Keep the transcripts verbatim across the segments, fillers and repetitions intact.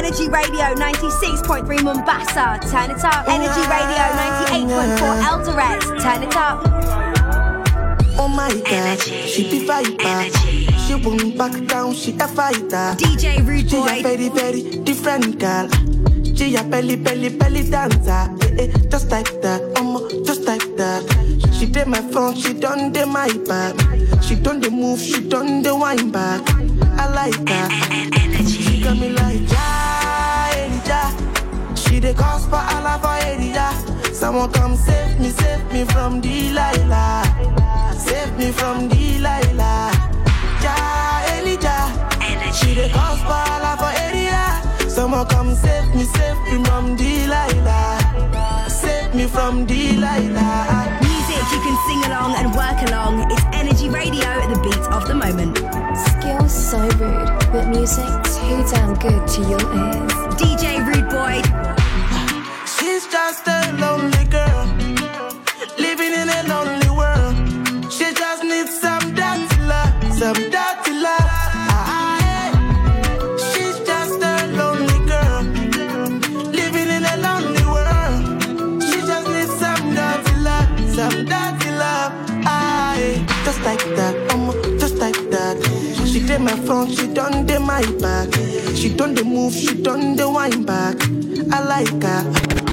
Energy Radio ninety-six point three Mombasa, turn it up. Energy Radio ninety-eight point four Eldoret, turn it up. Oh my God, she be viper. She won't back down, she a fighter. D J Rude Boy. She a very, very different girl. She a belly, belly, belly dancer. Eh, eh, just like that, um, just like that. She did my front, she done the my back. She done the move, she done the wine back. I like her. She got me like ja, ja. She the cause for Allah for area. Someone come save me, save me from Delilah. Save me from Delilah. Ja, Elijah. She the cause for Allah for area. Someone come save me, save me from Delilah. Save me from Delilah. Music you can sing along and work along. It's Energy Radio at the beat of the moment. Skills so rude, but music too damn good to your ears. D J Rude Boy. She's just a lonely girl, living in a lonely world. She just needs some dirty love, some dirty love. Ah, yeah. She's just a lonely girl, living in a lonely world. She just needs some dirty love, some dirty love. Ah, yeah. Just like that, um, just like that. She did my front, she done the my back. She done the move, she done the wine back. I like her.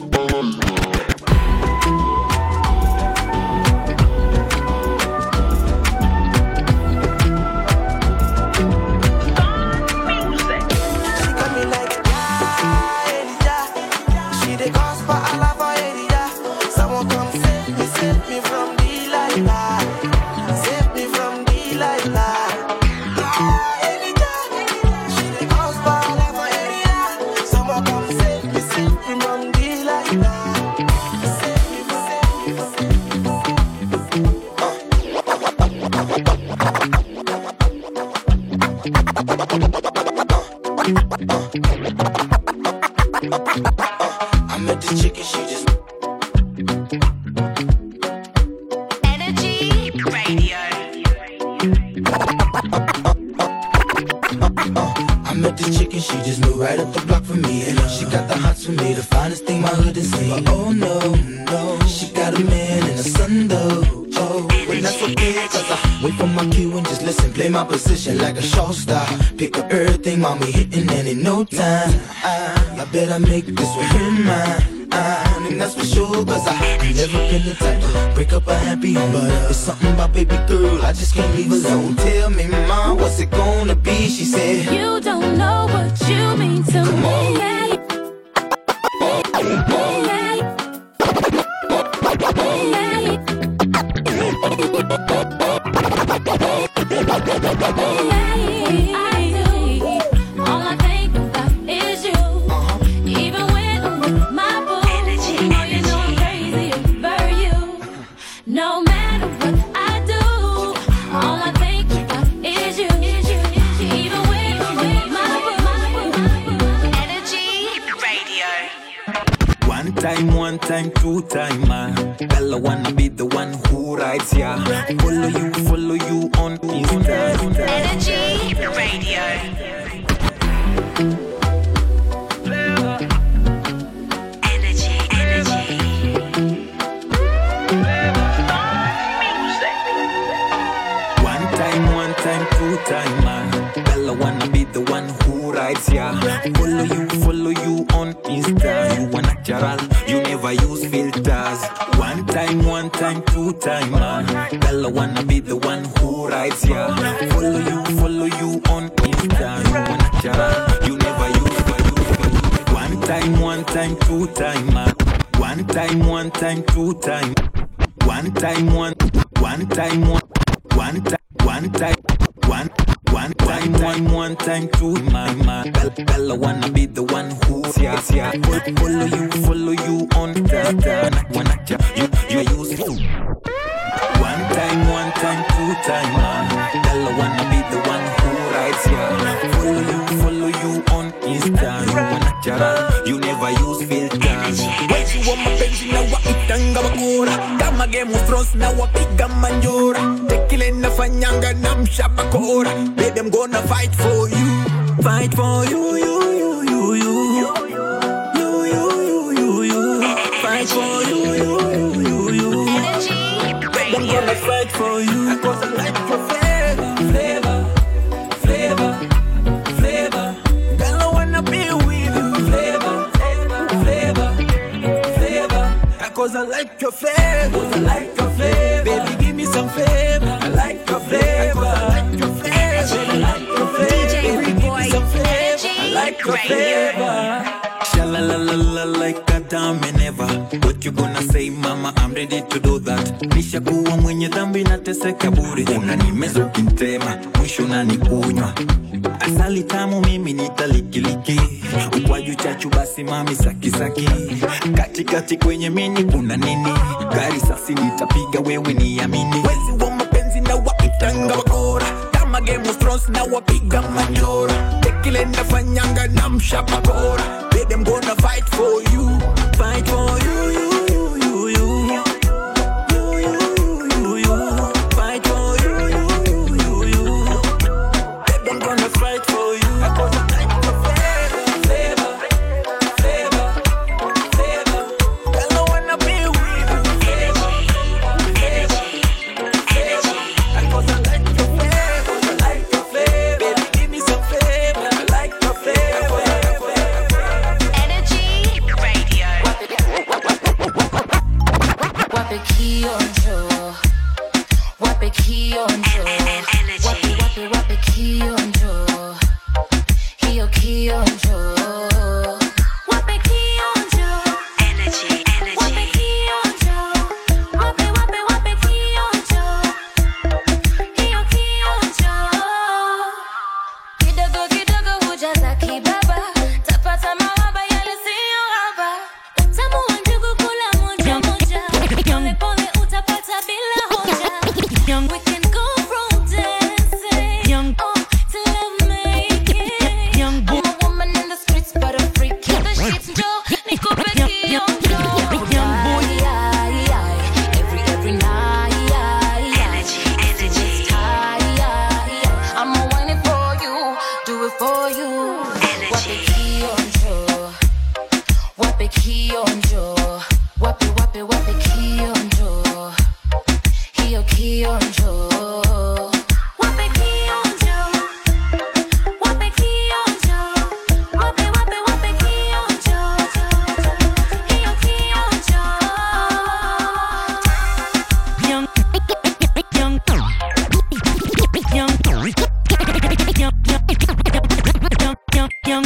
Like a show star, pick up everything, mommy hitting, and in no time I, I bet I make this one her mine, I, and that's for sure. Cause I, I never been the type to break up a happy home, but uh, it's something about baby girl, I just can't leave alone. Tell me, mom, what's it gonna be? She said, you don't know what you mean to Come me. on. One time, two time, man. Girl, I wanna be the one who rides ya. Follow you, follow you on Insta. Energy Radio. Energy, energy. One time, one time, two time, man. Girl, I wanna be the one who rides ya. Follow you, follow you on Insta. You want natural, you never use filters. One time, one time, two time, man. Girl, I wanna be the one who rides ya. Follow you, follow you on Insta. You want natural, you never use filters. One time, one time, two time, man. One time, one time, two time. One time, one, one time, one, one time, one time, one. One time, one, one time, two, my, my girl, girl, I wanna be the one who's yeah, yeah. Follow you, follow you on Insta. Wanna you, you use phone. One time, one time, two time, man. Girl, I wanna be the one who rides yeah. Follow you, follow you on Insta. You wanna natural, you never use filters. When you want my bench, now what it tanga bakura. Kama game of thrones, now what piga manjora. Tekile na fanyanga nam shabakora. Baby, I'm gonna fight for you, fight for you, you, you, you, you. I like your flavor. I like your flavor. Baby, give me some flavor. I like your flavor. I like your flavor. I like your flavor. D J Rude Boy. I like your flavor. Shala la la la like a diamond ever. What you gonna say, mama? I'm ready to do that. Nisha kuwa mwenye dhambi na teseka bure. Unanimeza ukintema, mwisho unanikunywa. Asali tamu mimi nitalikiliki. Ukwaju chachu basi mami saki saki. Kati kati kwenye mini kuna nini? Gari sasi nitapiga wewe niamini. Wezi wa mapenzi na waitanga wakora. Kama Game of Thrones na wapiga manjora. Tekile nafanyanga na mshapa kora. Baby I'm gonna fight for you. Fight for you, you, you, you, you. You, you, you, you. Fight for you, you, you, you, you. Baby I'm gonna fight for you. Cause I like your flavor, flavor, flavor, flavor. Girl I wanna be with you. Flavor, flavor, cause I like your flavor, I like your flavor. Baby give me some flavor, I like your flavor. Energy Radio. Wape kionjo, wape kionjo, wape wape wape kionjo, hiyo kionjo. Wape kionjo, Energy, wape energy. kionjo, wape wape wape kionjo, hiyo kionjo. Kidogo kidogo hujaza kibaba, tapata mawaba yale siyo haba. Utamu wa njugu kula moja moja, pole pole utapata bila hoja. We can go from dancing, young, oh, to love making. Young boy. I'm a woman in the streets, but a freak in the sheets. Joe, nikupe kionjo. Young boy, yeah, yeah. Every every night, yeah, yeah. Energy, energy. High, yeah, yeah. I'ma whine it for you, do it for you. Wape kionjo, wape kionjo, wape wape wape kionjo, hiyo kionjo. Wape kionjo, wape kionjo, wape wape wape kionjo, hiyo kionjo. Young, young, young, young, young, young,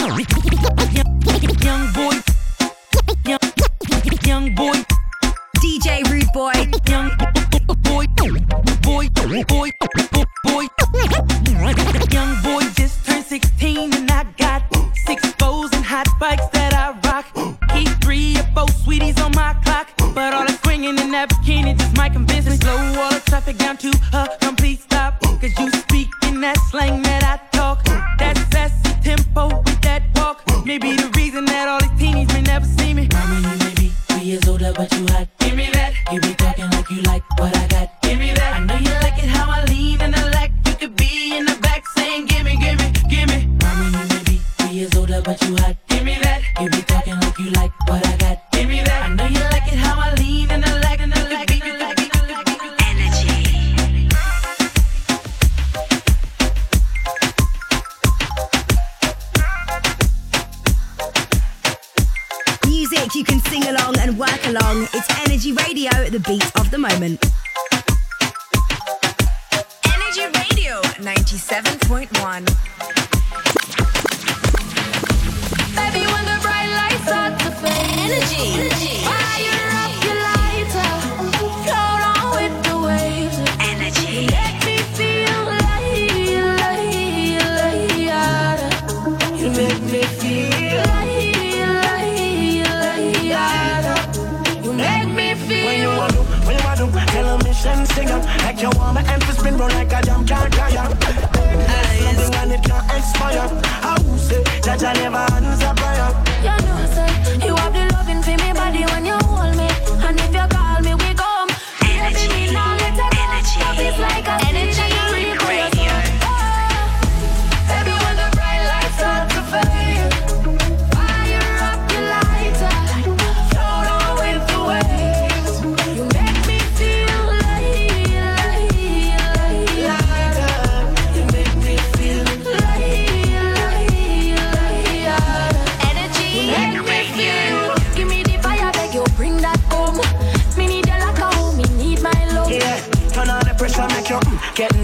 young boy, young, young boy, D J Rude Boy. young boy, boy, boy, boy, boy, young boy just turned sixteen and I got six foes and hot bikes that I rock. Keep three or four sweeties on my clock, but all that swinging in that bikini just might convince me. Slow all the traffic down to a complete stop, cause you speak in that slang that I talk. That sassy tempo with that walk, maybe the reason that all these teenies may never see me. Mama, you may be three years older, but you hot. Give me that, You be talking like you like what I got. give me that. I know you like it how I lean and I like you could be in the back saying, gimme, gimme, gimme. Mama, you may be three years older, but you hot. Give me that, You be talking like you like what I got. give me that. I know you like it how I lean and I like and I like it, you like it, you like it. Energy. Music you can sing along and work along. It's Energy Radio, the beat of the moment. Energy Radio ninety-seven point one. Baby, when the bright lights start to fade, Energy. fire up your lighter, float on with the waves. Energy. Make me feel like, like, like, you make me feel like, like, like, you make me feel. When you want to, when you want to, tell a mission singer. Like you want my hand to spin round like a jam can't tire. Something and it can't expire. How you say that I never answer prayer? You know, say, you have the loving for me body when you hold me. And if you call me, we come. Energy. Baby, me now let it go. Energy. Love is like a Energy Radio. Baby, when the bright lights start to fade, fire up your lighter, float on with the waves. You make me feel like, like, like, you make me feel like, like, like,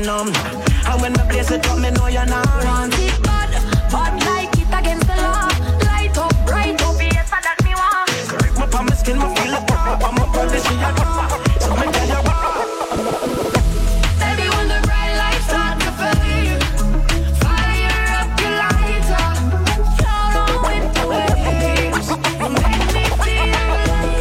numb. And when the place it up, me know you're not want it bad, but like it against the law. Light up, bright up, yes, that me want. Correct my palm, my skin, my feel it pop. I'm a body, she a pop. So me tell you what. Baby, when the bright lights start to fade, fire up your lighter, float on with the waves, make me feel like,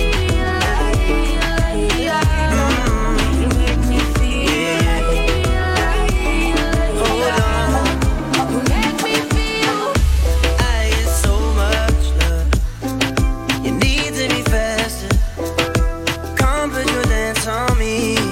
like, like. You make me feel like, like, like. You make me feel. I get so much love. You need to be faster. Come put your dance on me.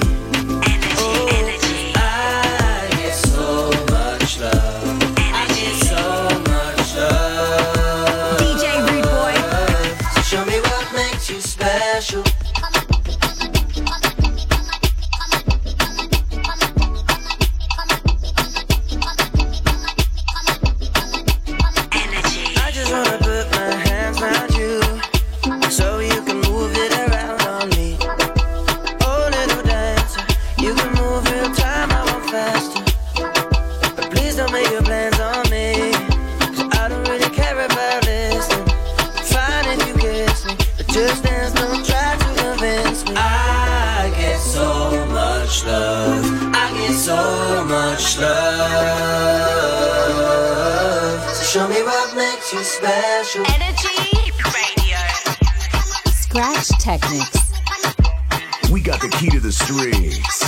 Show me what makes you special. Energy Radio. Scratch Technics. We got the key to the streets.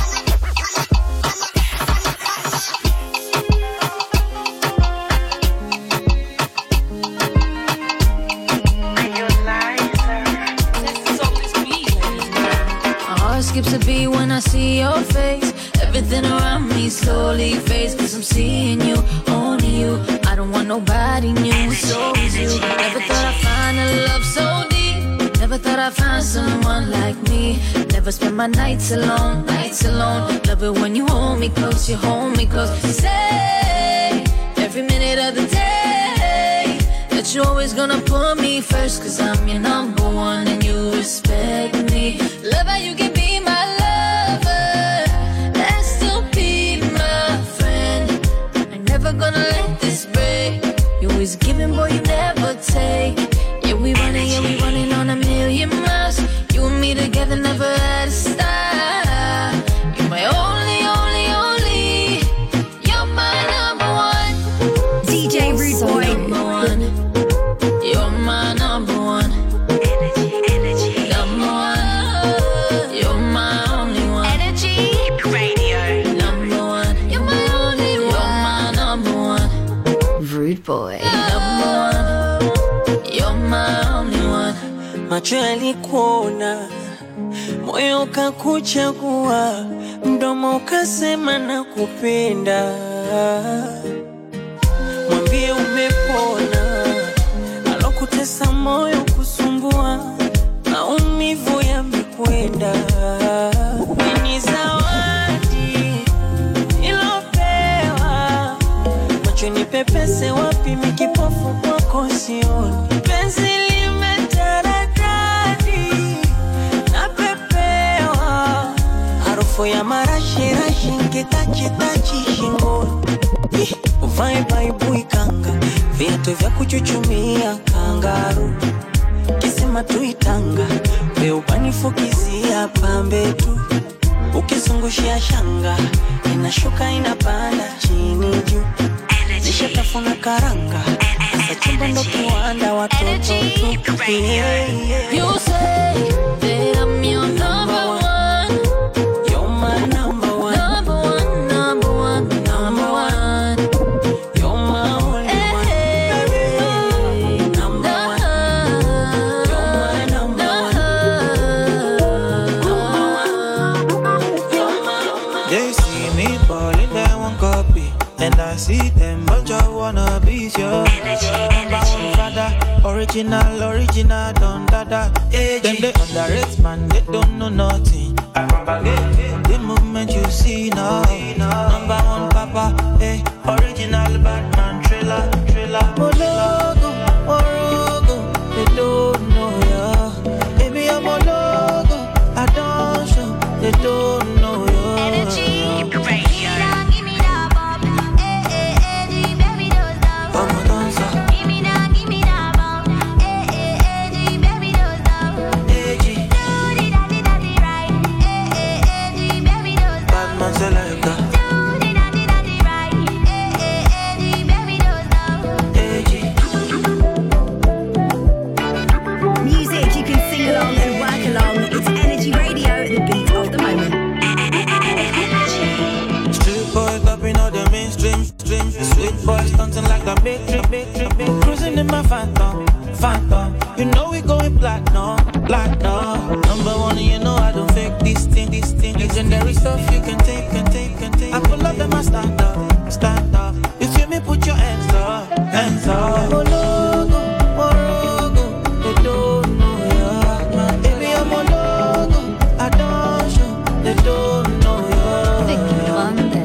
My heart skips a beat when I see your face. Everything around me slowly fades, cause I'm seeing you, only you. I don't want nobody new, it's always you. Never thought I'd find a love so deep. Never thought I'd find someone like me. Never spend my nights alone, nights alone. Love it when you hold me close, you hold me close. You say, every minute of the day, that you're always gonna put me first, cause I'm your number one and you respect me. Love how you can be my lover, and still be my friend. I'm never gonna let this break. You always giving, boy, you never take. Yeah, we running, yeah, we running on a million miles. You and me together never had a stop. You're my only, only, only. You're my number one. D J Rude Boy. Number one. You're my number one. Energy, energy. Number one. You're my only one. Energy Radio. Number one. You're my only one. You're my number one. Rude Boy. Number one. You're my only one. Macho yalikuona, moyo ukakuchagua, mdomo ukasema nakupenda. Mwambie umepona, alokutesa moyo kusumbua, maumivu yamekwenda. Ni zawadi ilopewa, macho nipepese wapi mikipofu kwako sioni. Penzi limetaradadi, napepewa, harufu ya marashi rashi nkitachi tachi shingoni. Uvae baibui kanga, viatu vya kuchuchumia kangaru. Kisima tuitanga, beubani fukizia pambe tu. Ukizungushia shanga, inashuka inapanda chini juu. Nisha tafuna karanga, asa chumba ndo kiwanda watoto tu. Yeah, yeah. You say that I'm your number one. You're my number one. Number one, number one, number one. You're my only one. Number one. You're my number one. You're my number one. They see me balling, they want copy, and I see them bunch of wannabes, yo. Number one father, original, original, don't dada. Them they underrate, man, they don't know nothing. The moment you see now, number one papa, hey, original Batman, thriller, thriller. Mologo, Morogo, they don't know ya. Baby, I'm a logo, I don't show, they don't know ya. Energy Radio. my phantom, phantom. You know we going platinum, platinum. Number one, you know I don't fake this thing, this thing. Legendary stuff you can take, can take, can take. I pull up and I stand up, stand up. You feel me? Put your hands up, hands up. Mologo, morogo, they don't know ya. Baby, I'm mologo, I don't show, they don't know ya. Vicky Monday.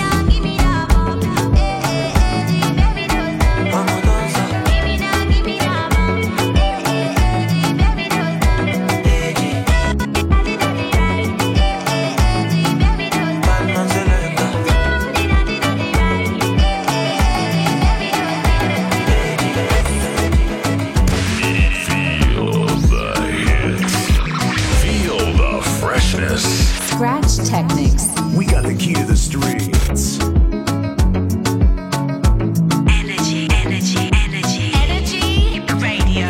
Scratch Technics. We got the key to the streets. Energy, energy, energy, energy radio.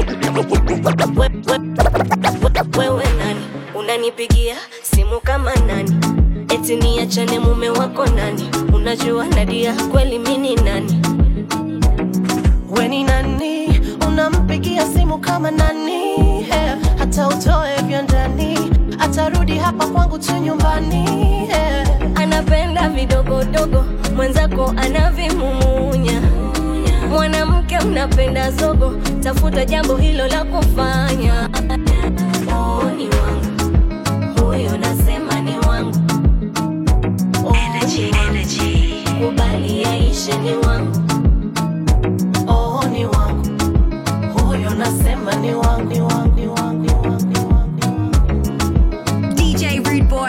Wewe nani? Unanipigia simu kama nani? Eti niachane mume wako nani? Unajua Nadia kweli mimi nani? We ni nani? Unampigia simu kama nani? Yeah. Hata utoe vya ndani atarudi hapa kwangu tu nyumbani. Yeah. Anapenda vidogodogo, mwenzako anavimumunya. Mwanamke unapenda zogo, tafuta jambo hilo la kufanya. Oh, ni wangu, huyo nasema ni wangu. Oh, energy, energy. Kubali yaishe ni wangu. Oh, ni wangu, huyo nasema ni wangu, ni wangu, ni wangu, ni wangu, ni wangu. D J Rude Boy.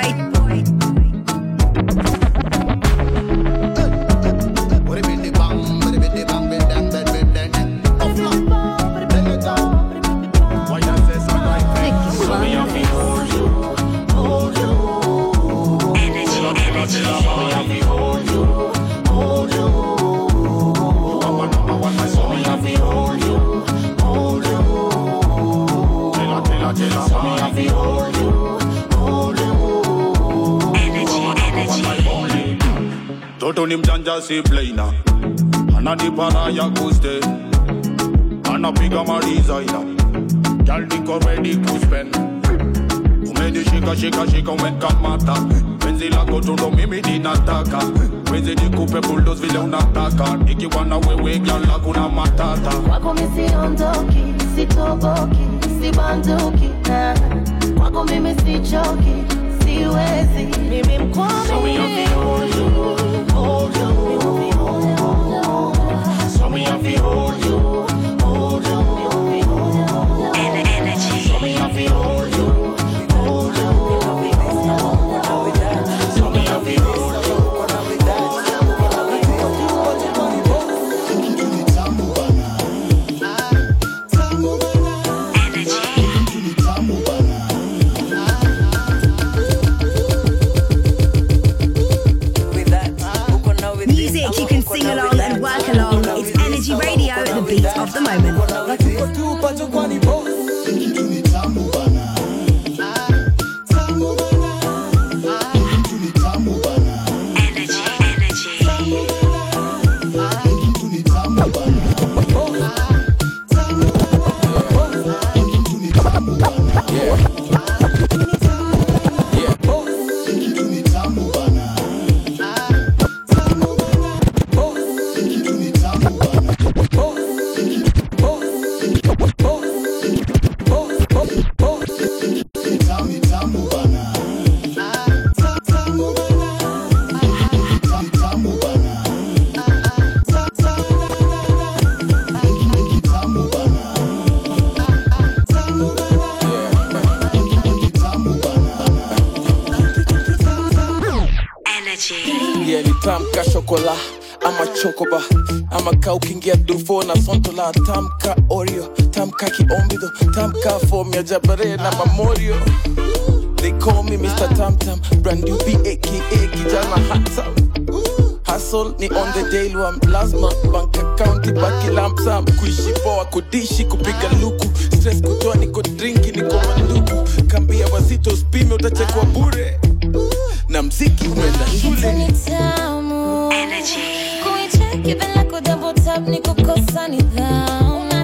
Toto ni mjanja si plaina, anadipara ya kuste, anapiga marizaina, girl niko ready to spend. Umenishika shika shika umekamata, penzi lako tundo mimi ninataka, penzi nikupe bulldoze vile unataka, nikiwa na wewe girl hakuna matata. Kwako mimi siondoki, sitoboki, sibanduki, nah. Kwako mimi sichoki, siwezi, mimi mkwami. So me have to hold you, hold you, so me have to hold you, hold you, energy. So me have to hold you, hold you, so me have to hold you. Music you can sing along and work along. It's Energy Radio, the beat of the moment. Yeah, ni tamka shokola ama chokoba ama ka ukiingia durfo na sontola, tamka oreo, tamka kiombido, tamka form ya jabare na memorio. They call me Mister Tam Tam, brand new B aka kijana handsome. Hustle ni on the daily, I'm lazima bank account baki lump sum. Kuishi poa kudishi kupiga luku, stress kutoa niko drinki niko manduku. Kambia wazito spime utachekwa bure, na mziki umeenda shule. Energy. Kuicheki bila kudouble tap ni kukosa nidhamu.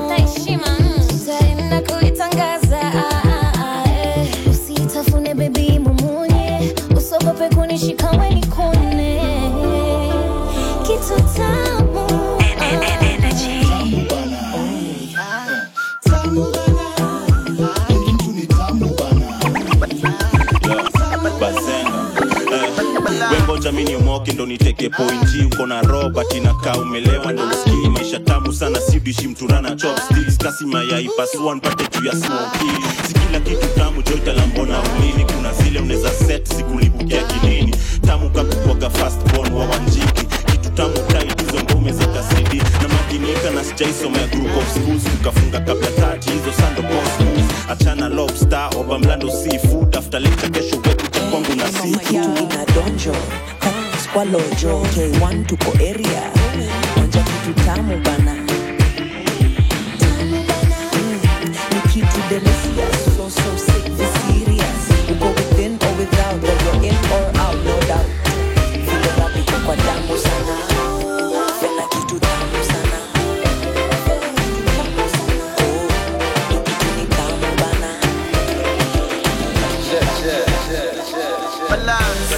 ndo niteke pointi. Uko na Robert inakaa umelewa ndo usikii. Maisha tamu sana sidishi mturana chopsticks. Kasi mayai pasua nipate juu ya smoky. Si kila kitu tamu joita lambona ulini. Kuna zile uneza set sikulibukia kilini. Tamu kakukwaga fast born wa wanjiki. Kitu tamu tight hizo ngome za kasidi. Na makinika na sijaisoma ya group of schools. Ukafunga kabla tati hizo sando boss moves. Achana lobster oba mlando seafood. After lecture kesho wetu kwa kwangu na seafood. Ina donjo kwa lojo K one tuko area. Onja kitu tamu bana. Tamu bana. Ni kitu delicious. So so sick this serious. You go within or without. Whether you're in or out, no doubt. Feel the rap iko kwa damu sana. Fela kitu tamu sana. Oh, kitu ni tamu bana. Yeah, yeah, yeah, yeah. Balance.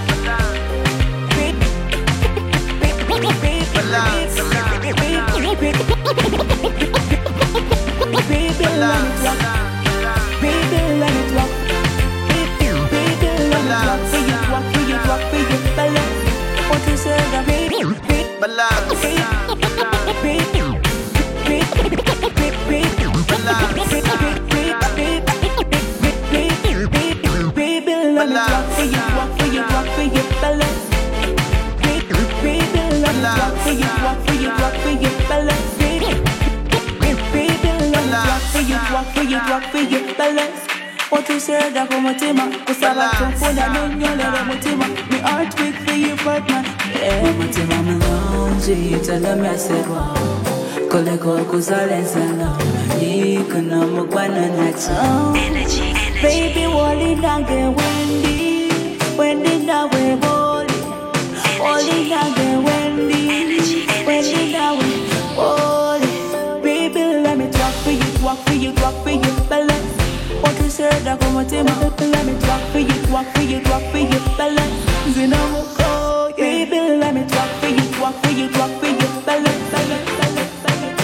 What you said that come mutima, kusaba tumpuna nunyo lele mutima. Me heart beat for you partner. Yeah, mutima me lonji, tell them I said wow. Kole ko kusale sana, ni kuna mukwana nacho. Energy, energy. Baby, wali nange Wendy, Wendy nawe wali, wali nange Wendy, Wendy nawe wali. Baby, let me talk for you, talk for you, talk for you, balance. What you said that come mutima, let me talk for you, talk for you, talk for you, balance. Zinamoko, baby, let me talk for you, talk for you, talk for you, balance, balance, balance, balance.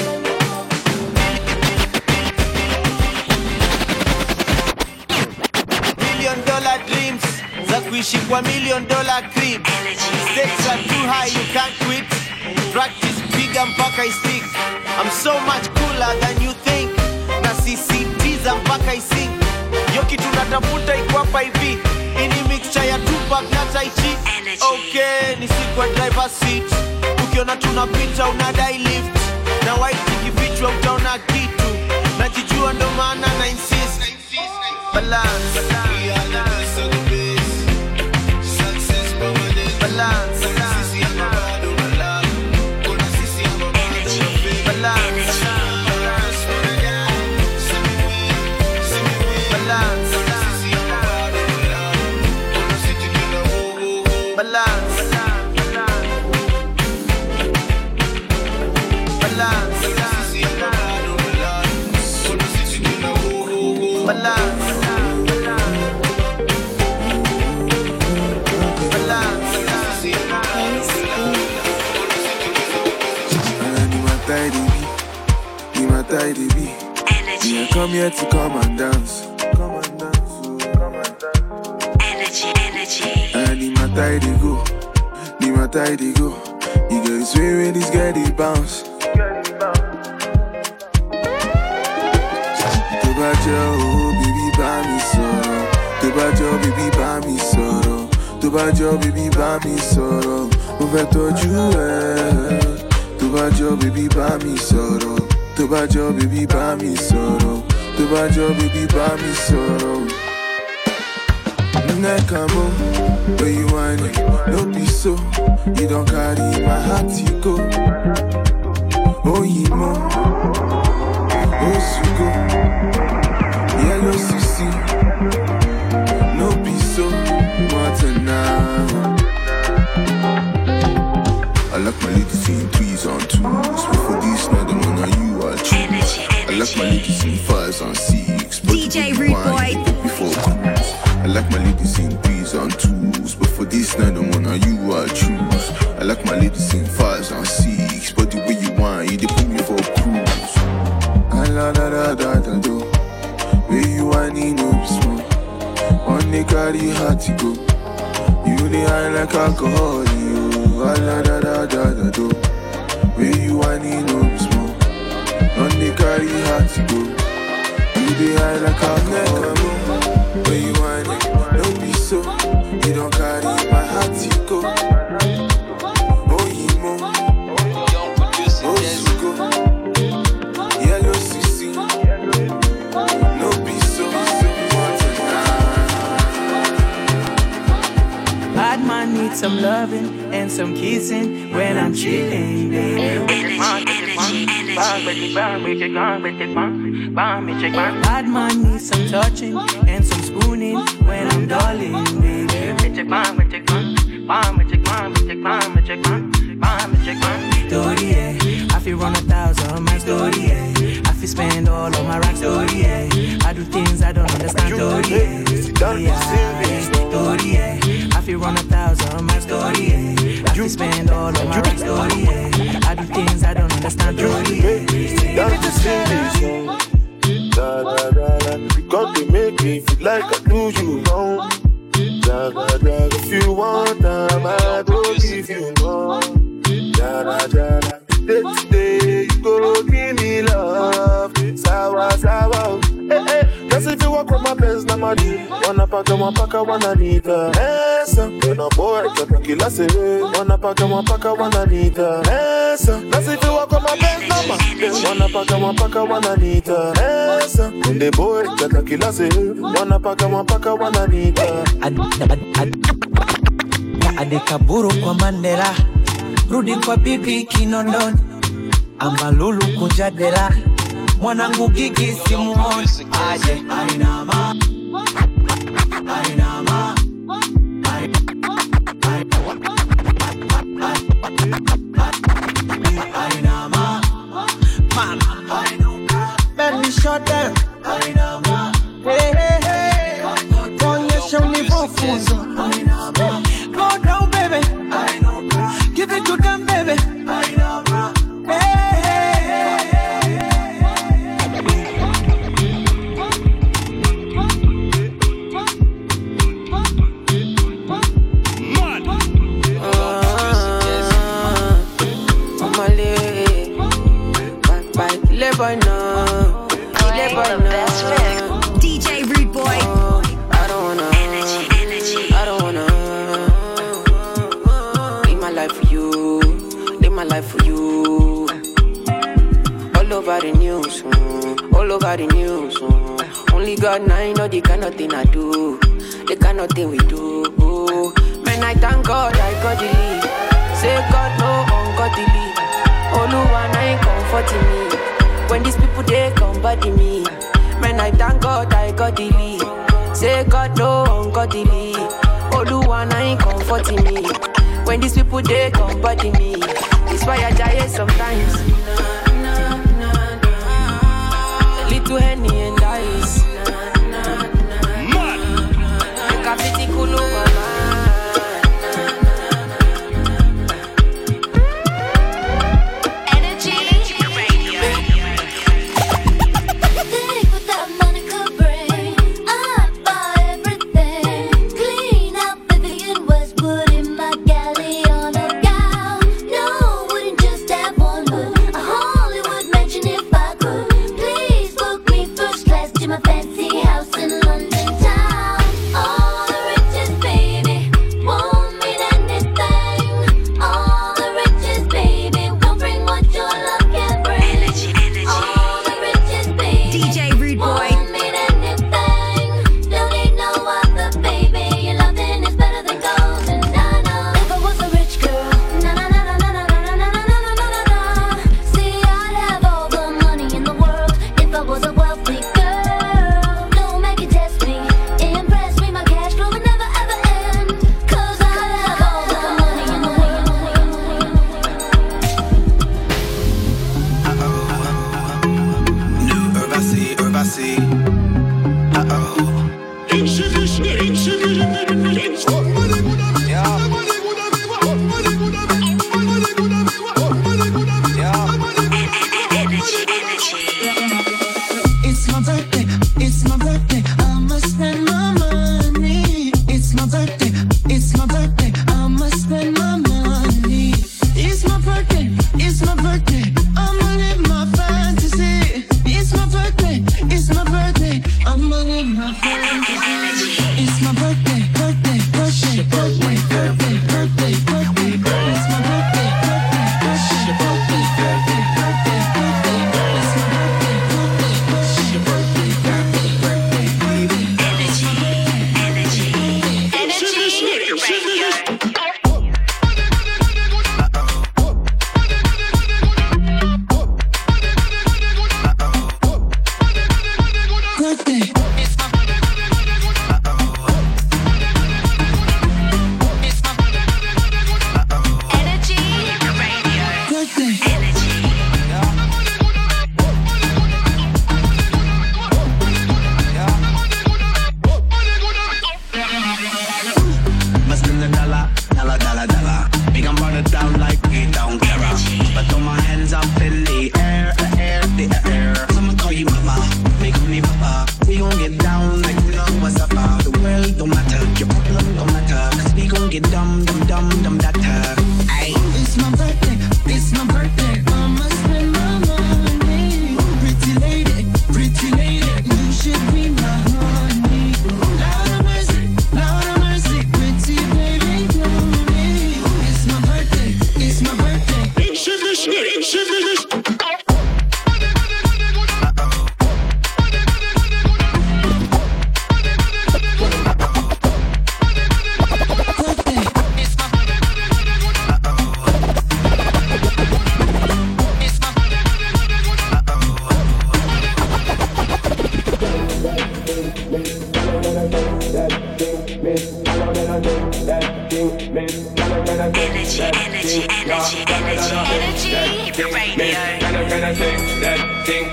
Million dollar dreams, za kuishi kwa million dollar crib. Stakes are too high, you can't quit. Practice bigger mpaka istik. I'm so much cooler than you think. Na sisitiza mpaka isink. Yo kitu natafuta iko hapa hivi. Ini mixture ya Tupac na Tai Chi. Okay, ni siku ya driver seat. Ukiona tunapita unadai lift. Na white ikifichwa utaona kitu. Najijua ndo maana na insist. Balance. We are the best of the best. Success permanent. Balance. Sisi ama bado malala. Kuna sisi ama bado fake. Balance. Balance. Balance. I come here to come and dance. Come and dance. Come and dance. Energy, energy. And the matter they go. The matter they go. You get this way when this guy they bounce. Tobajo, baby, buy me sorrow. Tobajo, baby, buy me sorrow. Tobajo, baby, buy me sorrow. Mo fẹ́ tọ́jú ẹ. Tobajo, baby, buy me sorrow. Tobajo, baby, buy me sorrow. Tobajo, baby, buy me sorrow. Nekamo, where you want it? No be so. You don't carry my heart, you go. Oh, you know. Oh, sugo. Yellow sushi. No be so. Montana. I like my ladies in threes on twos. But for this, not the one are you are choose. I like my ladies in fives on six. D J Rude Boy. Before cruise. I like my ladies in threes on twos. But for this, not the one are you are choose. I like my ladies in fives on six. But the way you want, you they put me for cruise. I la da da da da do. Where you want, need no be small. On the carry hard to go. You the high like alcohol, you. Walla da da da da do. Where you want it, no be small. None they carry hard to go. You be high like alcohol. Where you want it, don't be so. You don't carry my heart to go. Oh, you mo. Oh, sugo. Yellow C C. No be so. Bad man needs some loving and some kissing when I'm chilling, baby. Bad man needs some touching and some spooning when I'm darling, baby. Story, yeah. I feel run a thousand my story, yeah. I feel spend all of my racks, story, yeah. I do things I don't understand, story, yeah. Yeah, story, yeah. I feel run a thousand my story, yeah. I feel spend all of my racks, story, yeah. I do things I don't understand, story, yeah. That's the same da da da da. Because they make me feel like I do you wrong. Da da da. If you want time, I go give you more. Da da da da. Day to day, you go give me love. Sawa sawa. Hey hey. Cause if you walk with my best, na money. Wanna pack one pack one anita. Esa. When a boy get a killer say, wanna pack one pack one anita. Esa. Cause if you walk with my best, na money. Wanna pack one pack one anita. Esa. When the boy get a killer say, wanna pack one pack one anita. Adekaburu kwa Mandela, rudi kwa bibi Kinondoni, Ambalulu kujadela, mwanangu Gigi simuoni. Aje ainama, ainama, ainama, mama, let me shut them. Ainama, hey hey hey, onyesha univofunzo. Go down, baby. I know, give it to them, baby. I know, hey, hey, D J Rude Boy. I don't wanna. Energy, energy. I don't wanna. Live my life for you. Live my life for you. All over the news. Mm, all over the news. Mm. Only God now know the kind of thing I do. The kind of thing we do. Man, I thank God I got the lead. Say God no ungodly. Oluwa ain't comforting me. When these people they come body me. Man, I thank God I got the lead. Say God no ungodly. Oluwa ain't comforting me. When these people they come body me. It's why I die sometimes. A little Henny and ice. Make a pity kulu mama. It's my birthday, I must spend my money.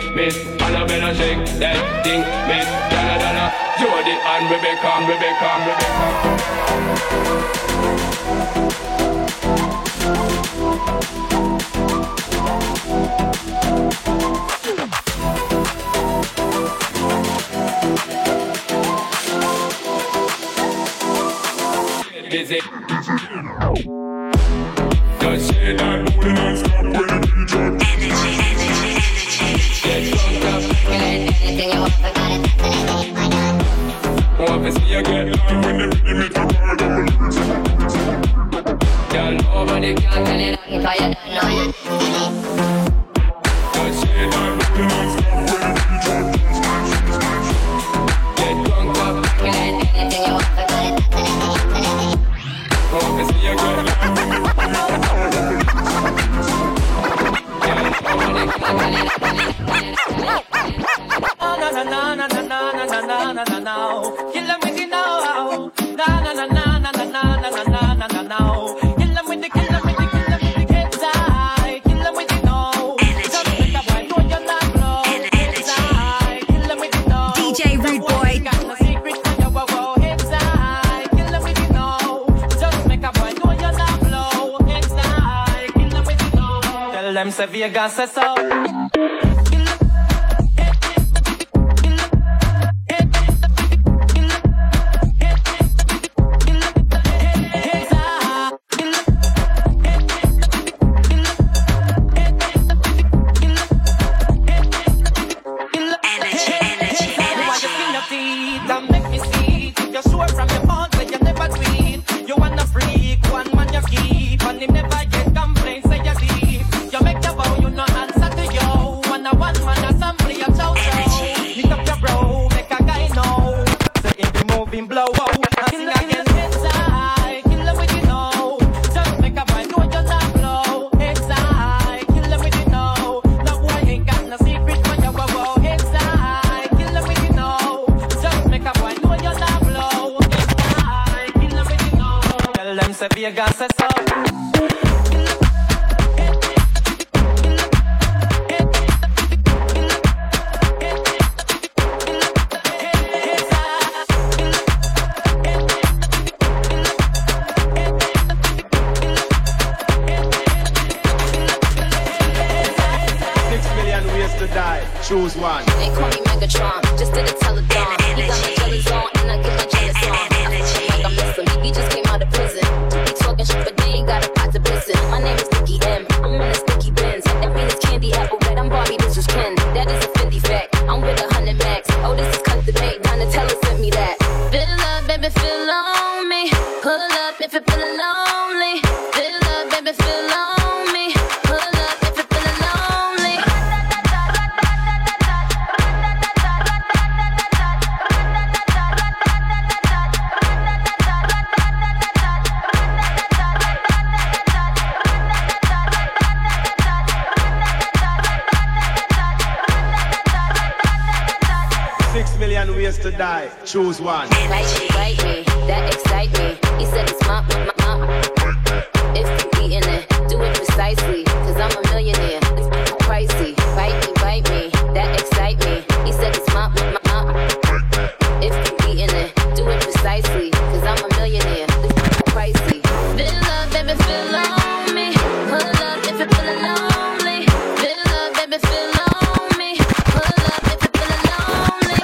Miss Annabella shake that thing, Miss Donna Donna, Jody and Rebecca, Rebecca, Rebecca. Busy. Just say that booty and stop when the D J. Energy, energy, energy. Get drunk up. You learn anything you want, forgot it. Want to see you get down when the rhythm hits the bar double. Girl, nobody can tell you nothing 'cause you don't know it. Just say that booty and stop when the D J. Get drunk up. You learn anything you want, forgot it. Want to see you get down when the rhythm hits the bar double. Girl, nobody can tell you na na na na na na na na na na na. Kill 'em with the know. Na na na na na na na na na na na na. Kill 'em with the kill 'em with the kill 'em with the kids eye. Kill 'em with the know. Just make a boy know you're not low. Kids eye. Kill 'em with the know. D J Rude Boy. Got no secret for your wow. Kids eye. Kill 'em with the know. Just make a boy know you're not low. Kids eye. Kill 'em with the know. Tell them say Vegas say so. Vegas says so. Six million ways to die. Choose one. They call me Megatron, just did a telethon. He got my jealous on, and I get my jealous on. I feel like I miss him. He just came out of prison. He talking shit, but they ain't got a pot to piss in. My name is Nicky M. I'm in a sticky Benz. Every is candy apple red. I'm Barbie, this is Ken. That is a Fendi fact. I'm with a hundred max. Oh, this is custom made. Donatella sent me that. Fill up, baby, fill on me. Pull up if you're feeling lonely. Fill up, baby, fill on me. Pull up if you're feeling lonely. Six million ways to die. Choose one. Bite me, bite me, that excite me. He said it's my, my, my. If you eating it, do it precisely. Cause I'm a millionaire, it's pricey. Bite me, bite me, that excite me. He said it's my, my, my. If you eating it, do it precisely. Cause I'm a millionaire, it's pricey. Fill up, baby, fill on me. Pull up if you're feeling lonely. Fill up, baby, fill on me. Pull up if you're feeling lonely.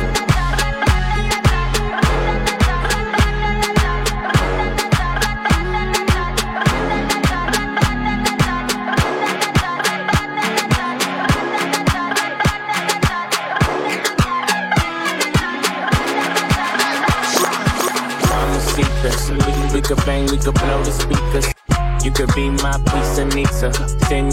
We could bang, we could blow the speakers. You could be my piece of Nisa,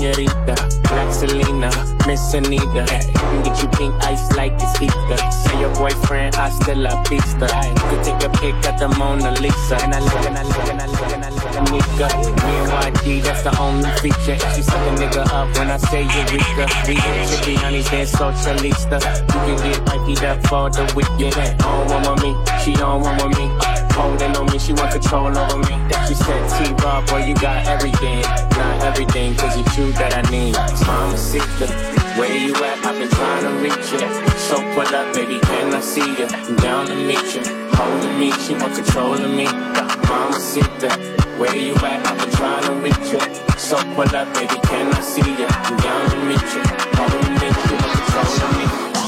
Senorita, Black Selena, Miss Anita. Get you pink ice like the speaker. Say your boyfriend, hasta la vista. You could take a pic at the Mona Lisa. And I look and I look and I look and I look at nigga. Me and Y D, that's the only feature. If she suck a nigga up when I say Eureka. We hit chippy honeys, then socialista. You can get wifey up for the weekend. On one with me, she on one with me. Holding on me, she want control over me. She said, T-Raw, boy, you got everything. Not everything, cause you true that I need. Mama Sita, where you at? I've been trying to reach you. So pull up, baby, can I see you? I'm down to meet you. Holding me, she want control of me. Mama Sita, where you at? I've been trying to reach you. So pull up, baby, can I see you? I'm down to meet you. Holding me, she want control of me.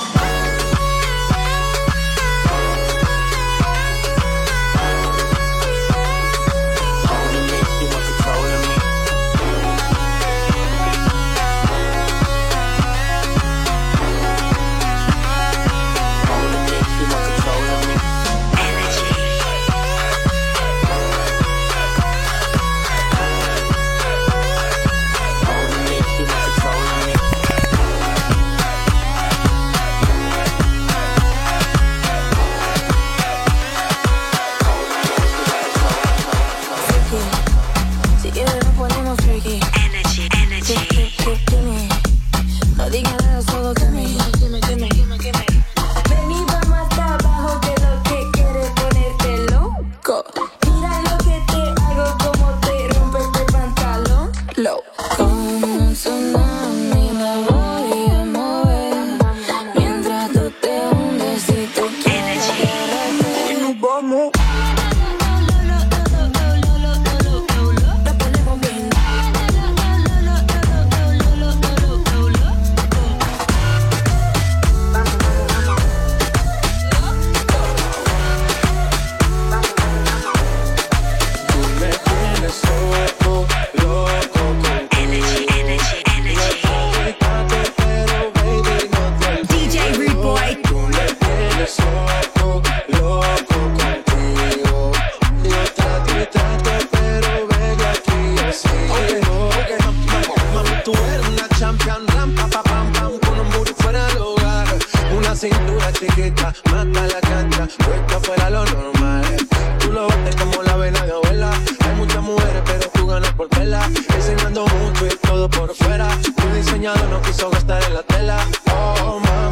Cintura chiquita, mata la cancha, puesta fuera lo normal. Tú lo bates como la vena de abuela. Hay muchas mujeres, pero tú ganas por tela. Enseñando mucho y todo por fuera. Tu diseñador no quiso gastar en la tela. Oh, mami.